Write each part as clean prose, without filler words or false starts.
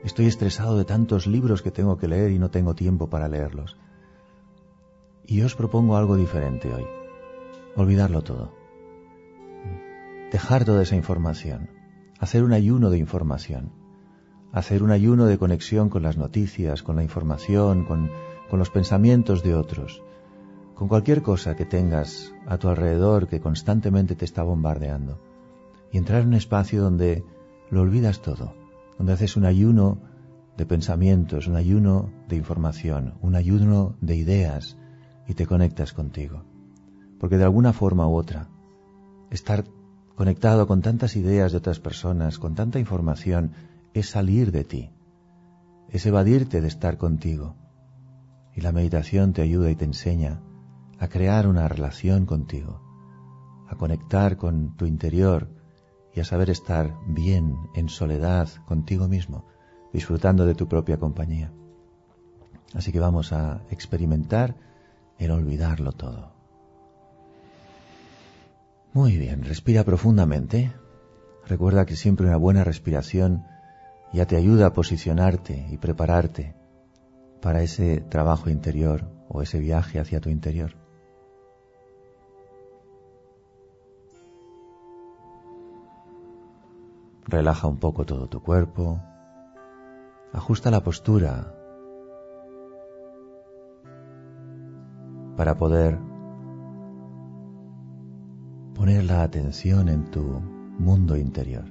Estoy estresado de tantos libros que tengo que leer y no tengo tiempo para leerlos. Y yo os propongo algo diferente hoy. Olvidarlo todo. Dejar toda esa información. Hacer un ayuno de información. Hacer un ayuno de conexión con las noticias, con la información, con los pensamientos de otros. Con cualquier cosa que tengas a tu alrededor que constantemente te está bombardeando. Y entrar en un espacio donde lo olvidas todo. Donde haces un ayuno de pensamientos, un ayuno de información, un ayuno de ideas y te conectas contigo. Porque de alguna forma u otra, estar conectado con tantas ideas de otras personas, con tanta información, es salir de ti, es evadirte de estar contigo. Y la meditación te ayuda y te enseña a crear una relación contigo, a conectar con tu interior y a saber estar bien, en soledad, contigo mismo, disfrutando de tu propia compañía. Así que vamos a experimentar el olvidarlo todo. Muy bien, respira profundamente. Recuerda que siempre una buena respiración ya te ayuda a posicionarte y prepararte para ese trabajo interior o ese viaje hacia tu interior. Relaja un poco todo tu cuerpo, ajusta la postura para poder poner la atención en tu mundo interior.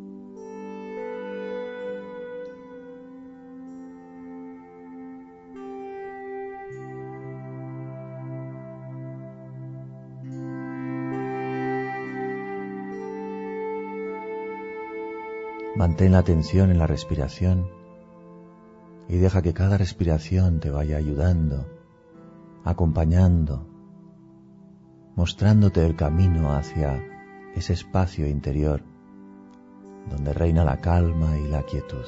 Mantén la atención en la respiración y deja que cada respiración te vaya ayudando, acompañando, mostrándote el camino hacia ese espacio interior donde reina la calma y la quietud.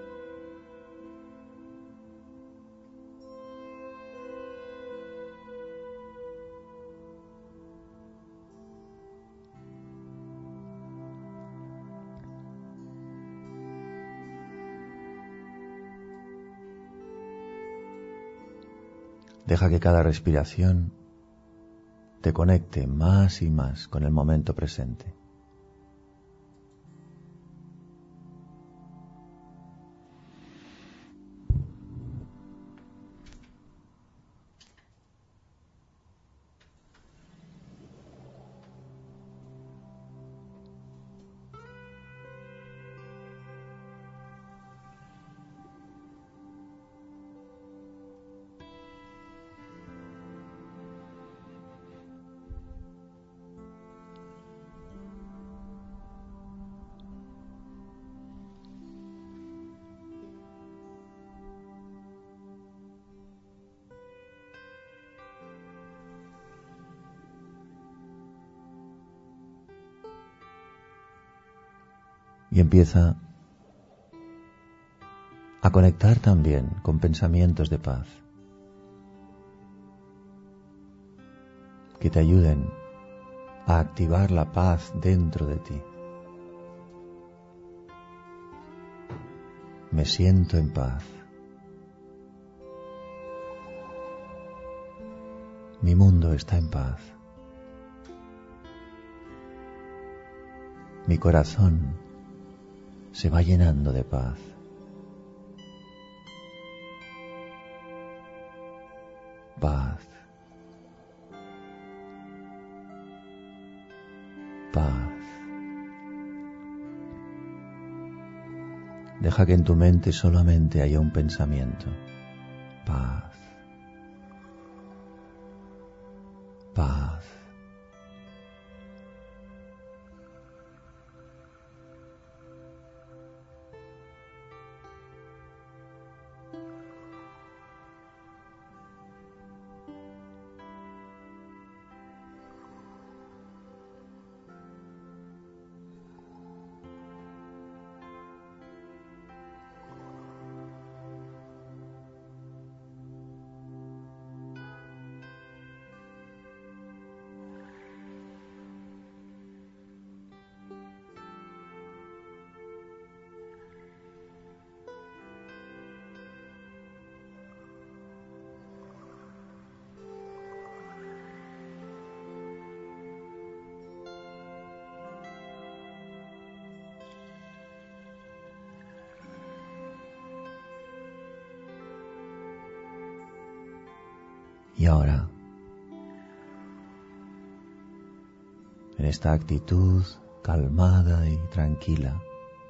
Deja que cada respiración te conecte más y más con el momento presente. Y empieza a conectar también con pensamientos de paz que te ayuden a activar la paz dentro de ti. Me siento en paz. Mi mundo está en paz. Mi corazón se va llenando de paz. Paz. Paz. Deja que en tu mente solamente haya un pensamiento. Paz. Paz. Y ahora, en esta actitud calmada y tranquila,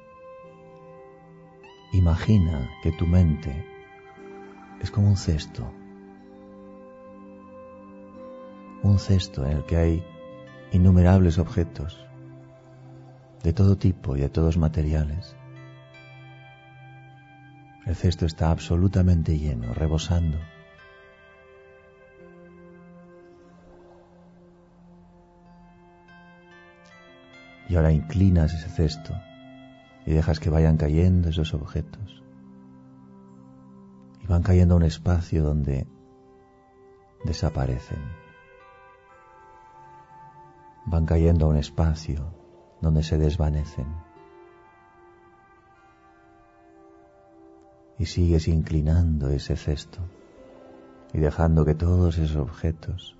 imagina que tu mente es como un cesto en el que hay innumerables objetos de todo tipo y de todos materiales. El cesto está absolutamente lleno, rebosando. Y ahora inclinas ese cesto y dejas que vayan cayendo esos objetos. Y van cayendo a un espacio donde desaparecen. Van cayendo a un espacio donde se desvanecen. Y sigues inclinando ese cesto y dejando que todos esos objetos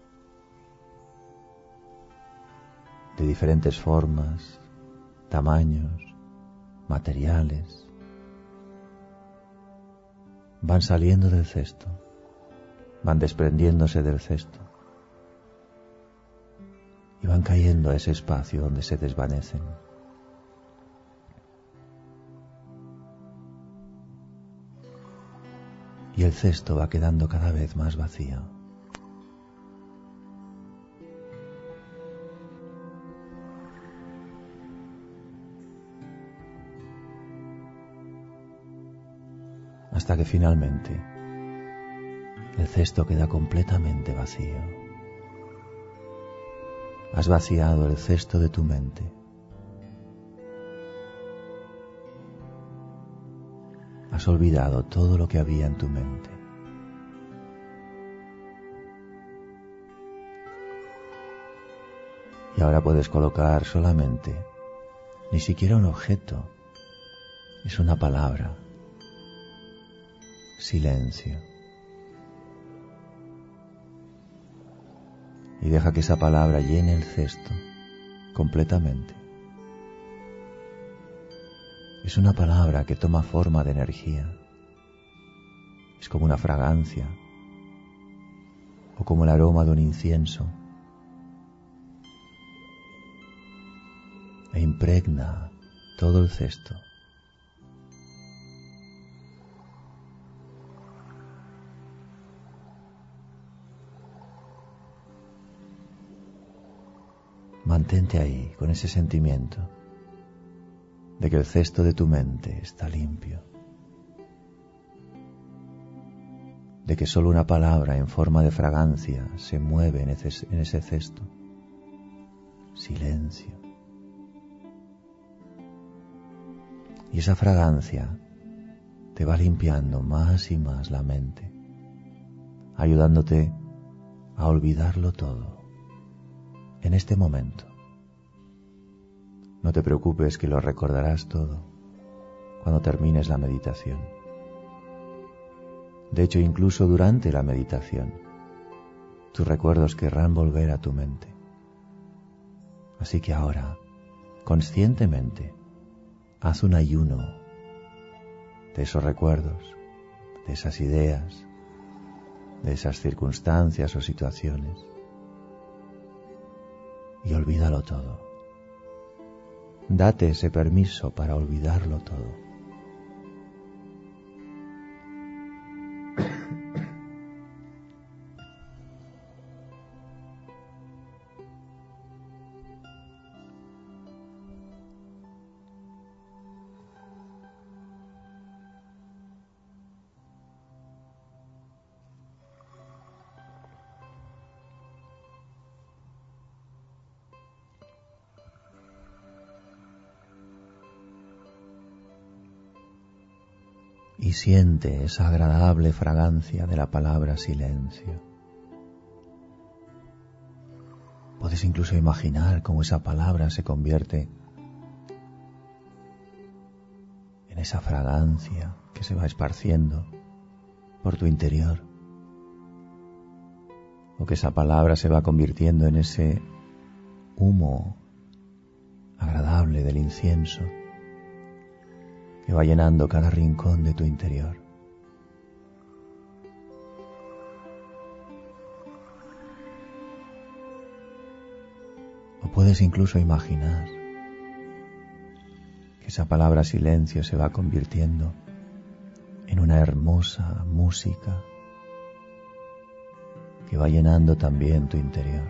de diferentes formas, tamaños, materiales, van saliendo del cesto, van desprendiéndose del cesto y van cayendo a ese espacio donde se desvanecen. Y el cesto va quedando cada vez más vacío. Hasta que finalmente el cesto queda completamente vacío. Has vaciado el cesto de tu mente. Has olvidado todo lo que había en tu mente. Y ahora puedes colocar solamente, ni siquiera un objeto, es una palabra: silencio. Y deja que esa palabra llene el cesto completamente. Es una palabra que toma forma de energía. Es como una fragancia o como el aroma de un incienso. E impregna todo el cesto. Mantente ahí con ese sentimiento de que el cesto de tu mente está limpio, de que solo una palabra en forma de fragancia se mueve en ese cesto. Silencio. Y esa fragancia te va limpiando más y más la mente, ayudándote a olvidarlo todo en este momento. No te preocupes, que lo recordarás todo cuando termines la meditación. De hecho, incluso durante la meditación, tus recuerdos querrán volver a tu mente. Así que ahora, conscientemente, haz un ayuno de esos recuerdos, de esas ideas, de esas circunstancias o situaciones, y olvídalo todo. Date ese permiso para olvidarlo todo. Y siente esa agradable fragancia de la palabra silencio. Puedes incluso imaginar cómo esa palabra se convierte en esa fragancia que se va esparciendo por tu interior, o que esa palabra se va convirtiendo en ese humo agradable del incienso que va llenando cada rincón de tu interior. puedes incluso imaginar que esa palabra silencio se va convirtiendo en una hermosa música que va llenando también tu interior.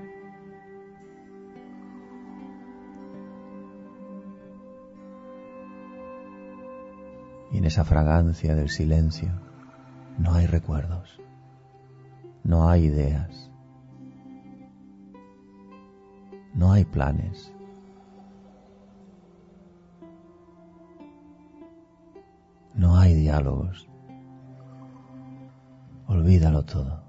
Y en esa fragancia del silencio no hay recuerdos, no hay ideas, no hay planes. No hay diálogos. Olvídalo todo.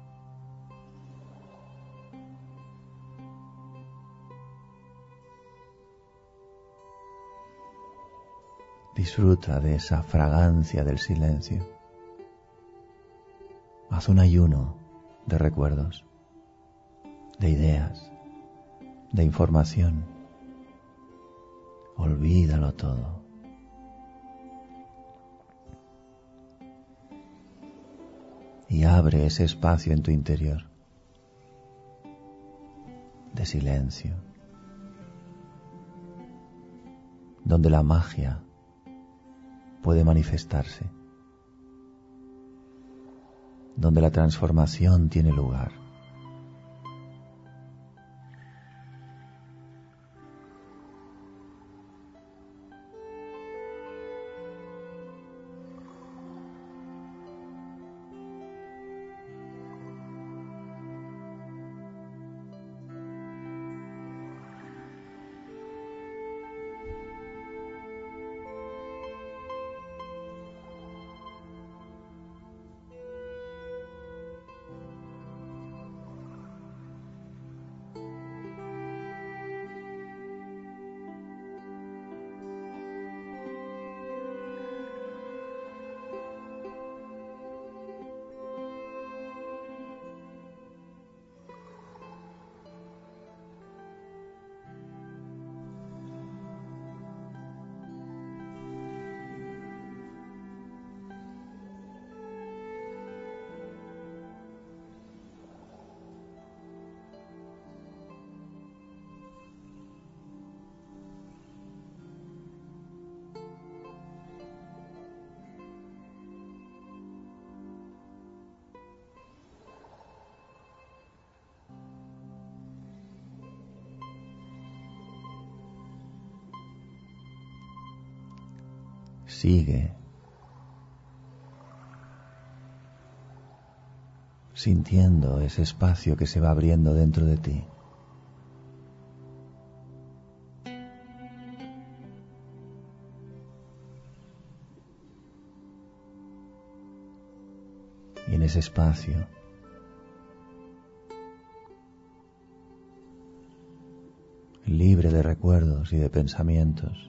Disfruta de esa fragancia del silencio. Haz un ayuno de recuerdos, de ideas, de información. Olvídalo todo. Y abre ese espacio en tu interior de silencio, donde la magia puede manifestarse, donde la transformación tiene lugar. Sigue sintiendo ese espacio que se va abriendo dentro de ti. Y en ese espacio libre de recuerdos y de pensamientos,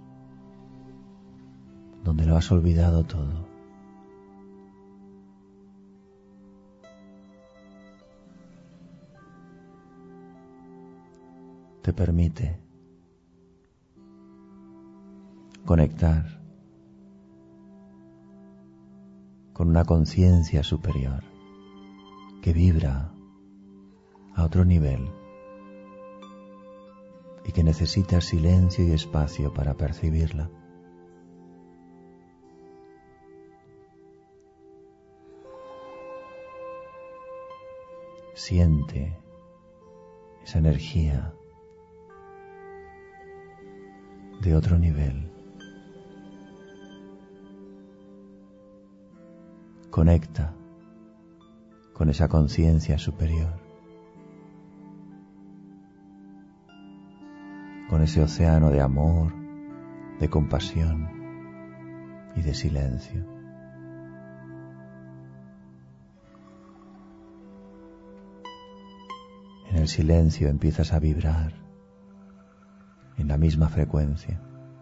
donde lo has olvidado todo. Te permite conectar con una conciencia superior que vibra a otro nivel y que necesita silencio y espacio para percibirla. Siente esa energía de otro nivel. Conecta con esa conciencia superior, con ese océano de amor, de compasión y de silencio. En el silencio empiezas a vibrar en la misma frecuencia.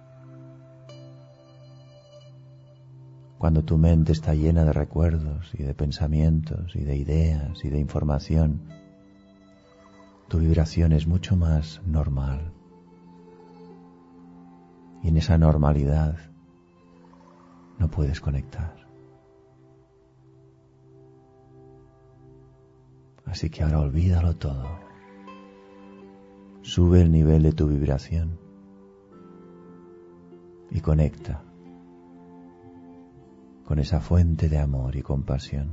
Cuando tu mente está llena de recuerdos y de pensamientos y de ideas y de información, tu vibración es mucho más normal. Y en esa normalidad no puedes conectar. Así que ahora olvídalo todo. Sube el nivel de tu vibración y conecta con esa fuente de amor y compasión,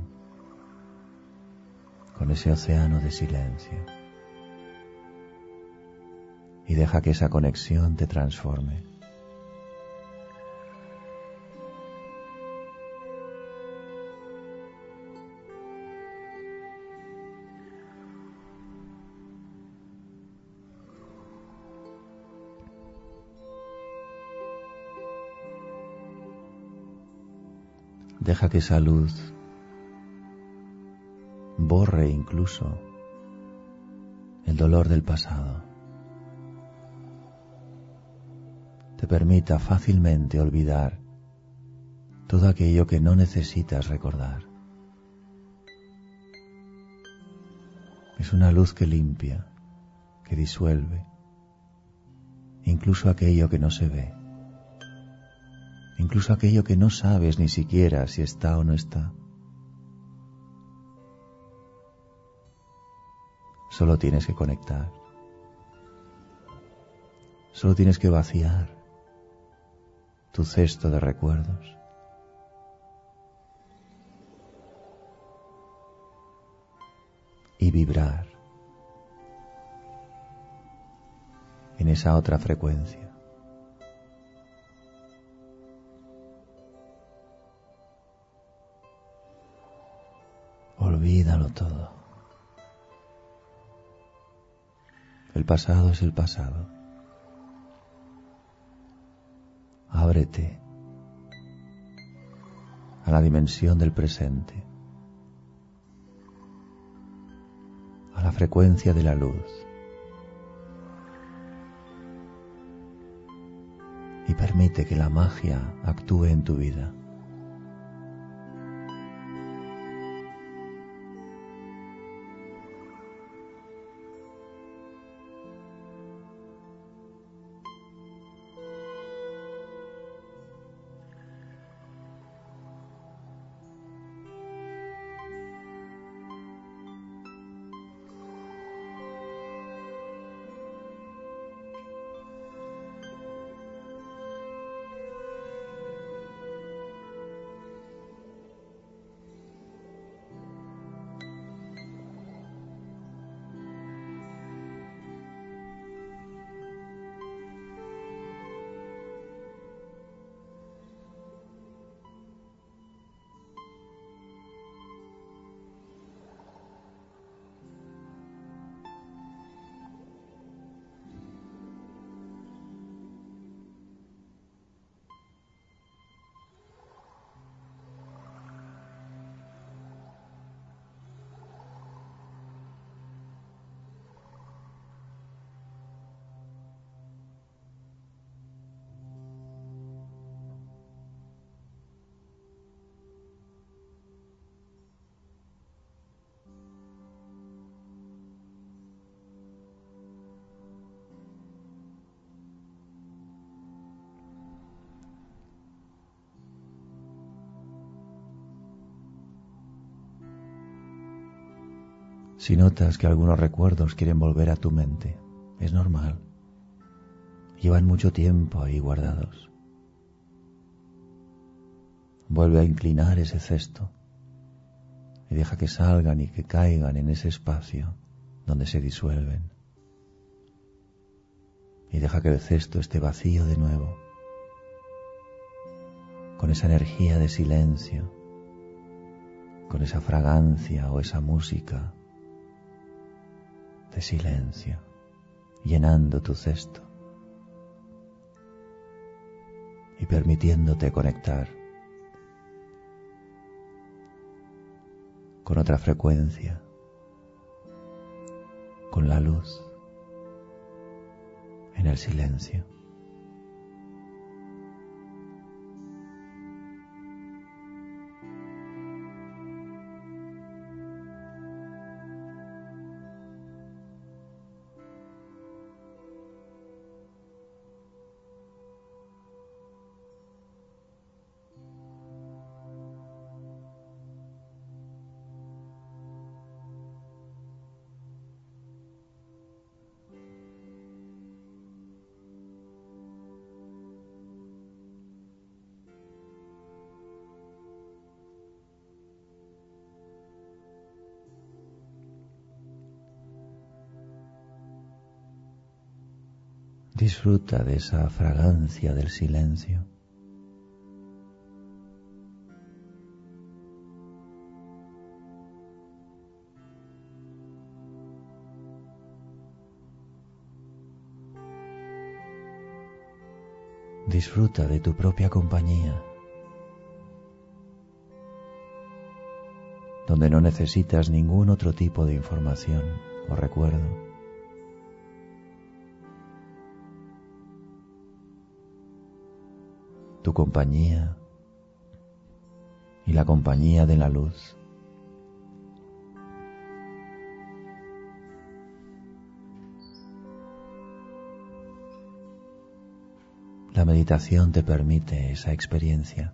con ese océano de silencio. Y deja que esa conexión te transforme. Deja que esa luz borre incluso el dolor del pasado. Te permita fácilmente olvidar todo aquello que no necesitas recordar. Es una luz que limpia, que disuelve, incluso aquello que no se ve, incluso aquello que no sabes ni siquiera si está o no está. Solo tienes que conectar, solo tienes que vaciar tu cesto de recuerdos. Y vibrar en esa otra frecuencia. Olvídalo todo. El pasado es el pasado. Ábrete a la dimensión del presente, a la frecuencia de la luz, y permite que la magia actúe en tu vida. Si notas que algunos recuerdos quieren volver a tu mente, es normal. Llevan mucho tiempo ahí guardados. Vuelve a inclinar ese cesto y deja que salgan y que caigan en ese espacio donde se disuelven. Y deja que el cesto esté vacío de nuevo, con esa energía de silencio, con esa fragancia o esa música de silencio, llenando tu cesto y permitiéndote conectar con otra frecuencia, con la luz, en el silencio. Disfruta de esa fragancia del silencio. Disfruta de tu propia compañía, donde no necesitas ningún otro tipo de información o recuerdo. Tu compañía y la compañía de la luz. La meditación te permite esa experiencia.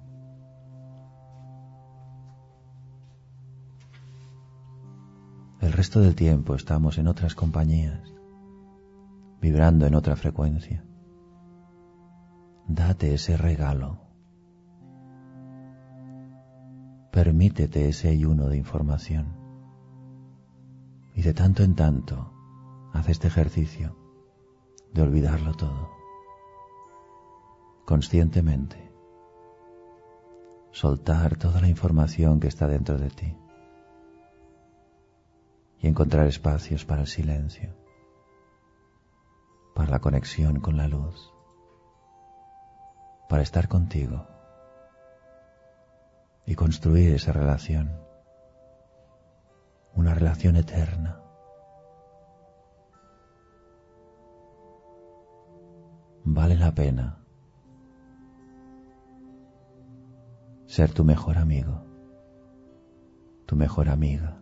El resto del tiempo estamos en otras compañías, vibrando en otra frecuencia. Date ese regalo. Permítete ese ayuno de información. Y de tanto en tanto, haz este ejercicio de olvidarlo todo. Conscientemente. Soltar toda la información que está dentro de ti. Y encontrar espacios para el silencio. Para la conexión con la luz. Para estar contigo y construir esa relación, una relación eterna. Vale la pena ser tu mejor amigo, tu mejor amiga.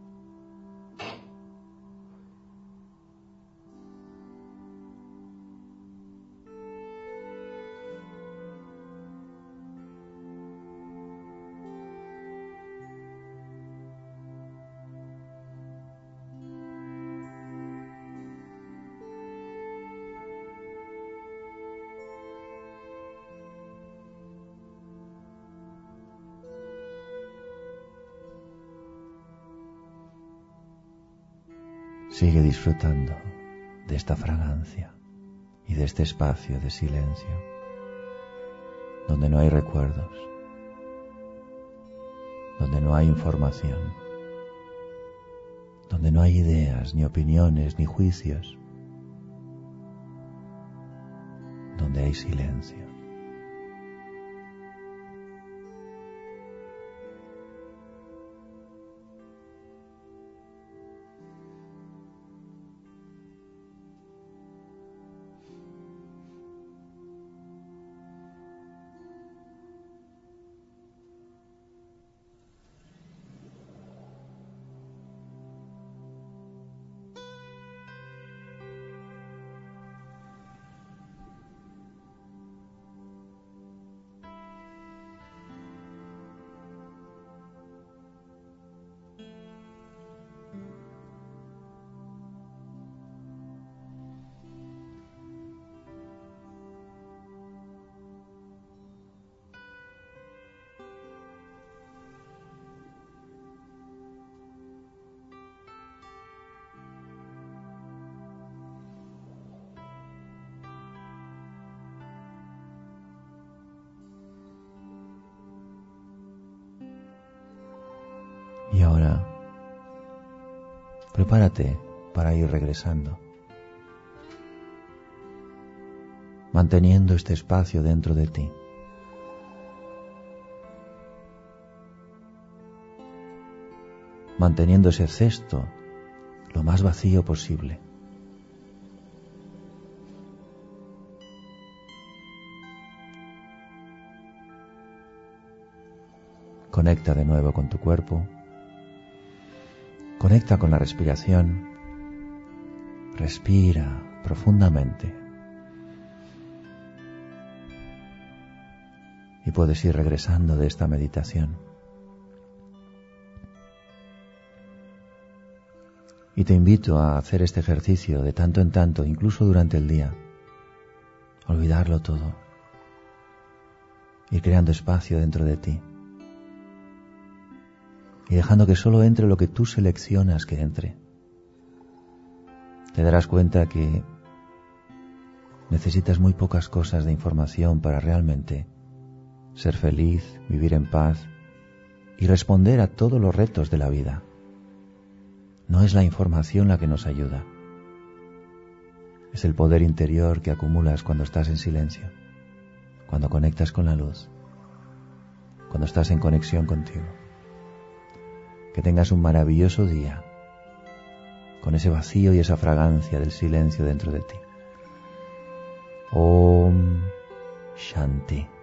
Sigue disfrutando de esta fragancia y de este espacio de silencio, donde no hay recuerdos, donde no hay información, donde no hay ideas, ni opiniones, ni juicios, donde hay silencio. Y ahora, prepárate para ir regresando, manteniendo este espacio dentro de ti. Manteniendo ese cesto lo más vacío posible. Conecta de nuevo con tu cuerpo. Conecta con la respiración. Respira profundamente. Y puedes ir regresando de esta meditación. Y te invito a hacer este ejercicio de tanto en tanto, incluso durante el día. Olvidarlo todo. Ir creando espacio dentro de ti. Y dejando que solo entre lo que tú seleccionas que entre. Te darás cuenta que necesitas muy pocas cosas de información para realmente ser feliz, vivir en paz y responder a todos los retos de la vida. No es la información la que nos ayuda. Es el poder interior que acumulas cuando estás en silencio, cuando conectas con la luz, cuando estás en conexión contigo. Que tengas un maravilloso día, con ese vacío y esa fragancia del silencio dentro de ti. Om Shanti.